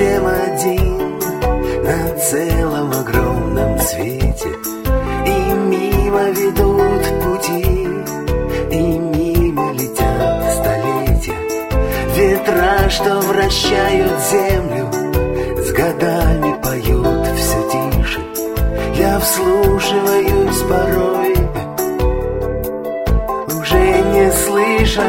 совсем один на целом огромном свете. И мимо ведут пути, и мимо летят столетия. Ветра, что вращают землю, с годами поют все тише. Я вслушиваюсь порой, уже не слыша.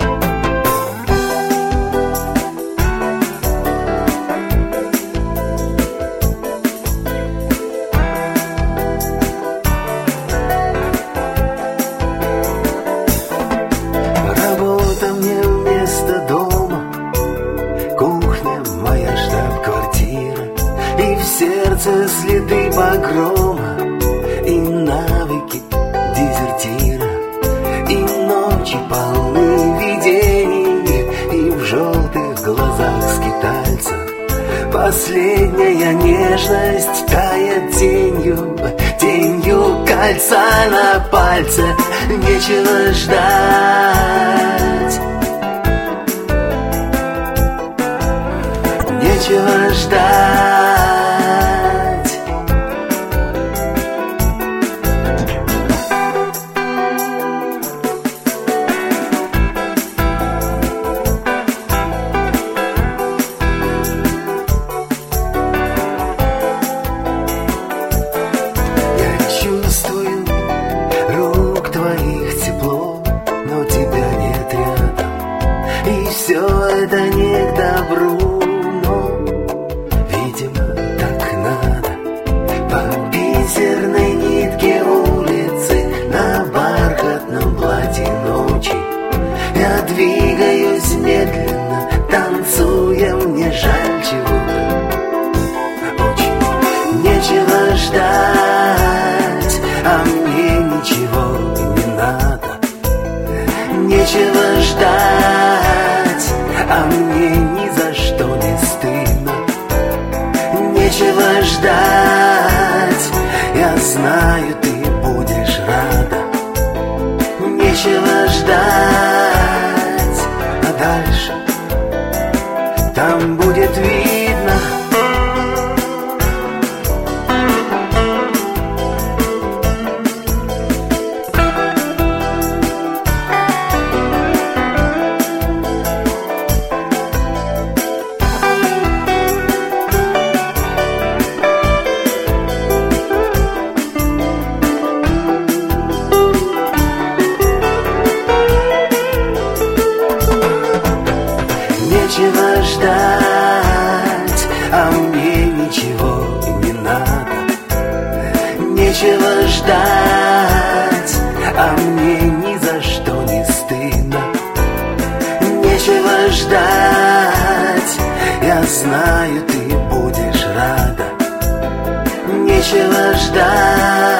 Работа мне вместо дома, кухня моя штаб-квартира, и в сердце следы погрома, и навыки дезертира, и ночи полны видений, и в желтых глазах скитальца последняя нежность тает тенью, тенью кольца на пальце. Нечего ждать, нечего ждать. Чувствую рук твоих тепло, но тебя нет рядом, и все это не к добру, но, видимо, так надо. По бисерной нитке улицы, на бархатном платье ночи я двигаюсь медленно, танцуя, мне жаль чего-то очень. Нечего ждать, а мне ничего не надо. Нечего ждать, а мне ни за что не стыдно. Нечего ждать, я знаю, ты будешь рада. Нечего ждать, а дальше там будет видно. Нечего ждать, а мне ничего не надо. Нечего ждать, а мне ни за что не стыдно. Нечего ждать, я знаю, ты будешь рада. Нечего ждать.